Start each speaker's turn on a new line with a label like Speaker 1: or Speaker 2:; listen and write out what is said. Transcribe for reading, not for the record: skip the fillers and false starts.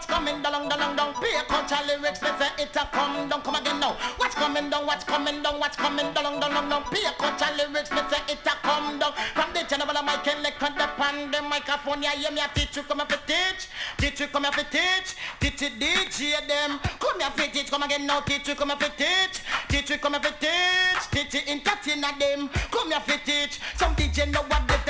Speaker 1: what's coming down, down, down. Pay a culture lyrics, me say it a come down, come again now. What's coming down, what's coming down, what's coming down, down, down, down. Pay a culture lyrics, me say it a come down. From the general mic and lick on the pan, the microphone, yeah, me a teach you, come here for teach you, come here for teach it DJ them. Come here for teach, come again now, teach you, come here for teach you, come here for teach it entertain them. Come here for teach, some DJ know what they